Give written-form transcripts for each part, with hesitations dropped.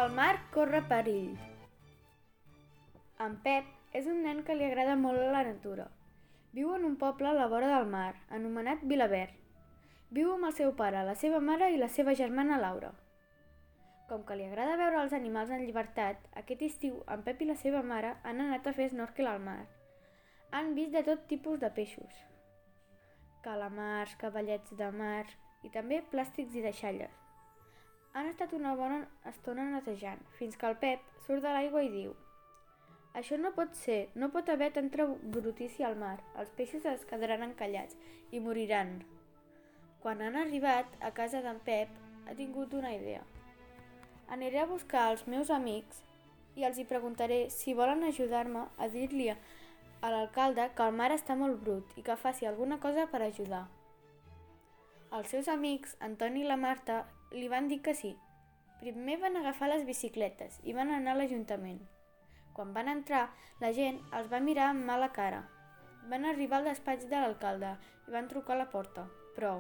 El mar corre perill. En Pep és un nen que li agrada molt la natura. Viu en un poble a la vora del mar, anomenat Vilaverd. Viu amb el seu pare, la seva mare i la seva germana Laura. Com que li agrada veure els animals en llibertat, aquest estiu en Pep i la seva mare han anat a fer snorkel al mar. Han vist de tot tipus de peixos. Calamars, cavallets de mar i també plàstics i deixalles. Han estat una bona estona netejant, fins que el Pep surt de l'aigua i diu: «Això no pot ser, no pot haver tanta brutícia al mar, els peixos es quedaran encallats i moriran». Quan han arribat a casa d'en Pep, ha tingut una idea. Aniré a buscar els meus amics i els hi preguntaré si volen ajudar-me a dir-li a l'alcalde que el mar està molt brut i que faci alguna cosa per ajudar. Els seus amics, en Toni i la Marta, li van dir que sí. Primer van agafar les bicicletes i van anar a l'Ajuntament. Quan van entrar, la gent els va mirar amb mala cara. Van arribar al despatx de l'alcalde i van trucar a la porta, però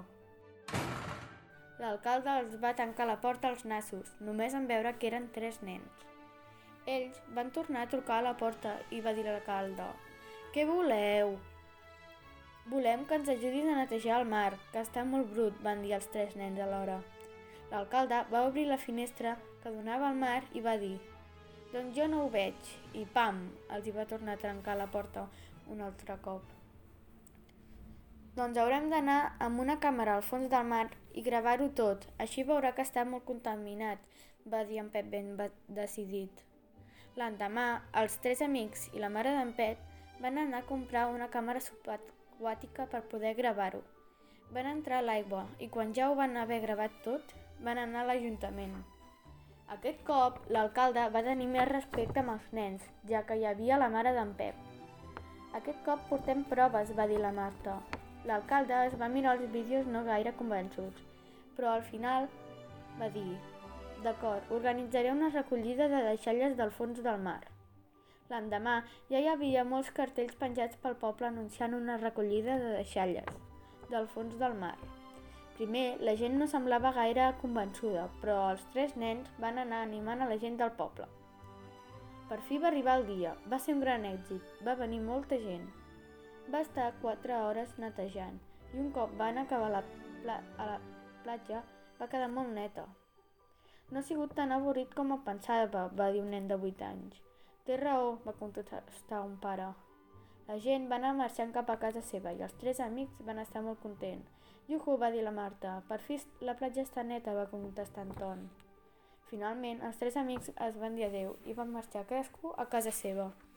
l'alcalde els va tancar la porta als nassos, només en veure que eren 3 nens. Ells van tornar a trucar a la porta i va dir l'alcalde: «Què voleu?» «Volem que ens ajudis a netejar el mar, que està molt brut», van dir els 3 nens alhora. L'alcalde va obrir la finestra que donava al mar i va dir: «Doncs jo no ho veig», i pam! Els hi va tornar a trencar la porta un altre cop. «Doncs haurem d'anar amb una càmera al fons del mar i gravar-ho tot, així veurà que està molt contaminat», va dir en Pep ben decidit. L'endemà, els 3 amics i la mare d'en Pep van anar a comprar una càmera subaquàtica per poder gravar-ho. Van entrar a l'aigua i quan ja ho van haver gravat tot, van anar a l'Ajuntament. Aquest cop, l'alcalde va tenir més respecte amb els nens, ja que hi havia la mare d'en Pep. «Aquest cop portem proves», va dir la Marta. L'alcalde es va mirar els vídeos no gaire convençuts, però al final va dir: «D'acord, organitzaré una recollida de deixalles del fons del mar». L'endemà ja hi havia molts cartells penjats pel poble anunciant una recollida de deixalles del fons del mar. Primer, la gent no semblava gaire convençuda, però els 3 nens van anar animant a la gent del poble. Per fi va arribar el dia. Va ser un gran èxit. Va venir molta gent. Va estar 4 hores netejant i un cop van acabar a la platja va quedar molt neta. «No ha sigut tan avorrit com pensava», va dir un nen de 8 anys. «Té raó», va contestar un pare. La gent va anar marxant cap a casa seva i els 3 amics van estar molt contents. «Iuhu», va dir la Marta. «Per fi la platja està neta», va contestar en Ton. Finalment, els 3 amics es van dir adéu i van marxar cadascú a casa seva.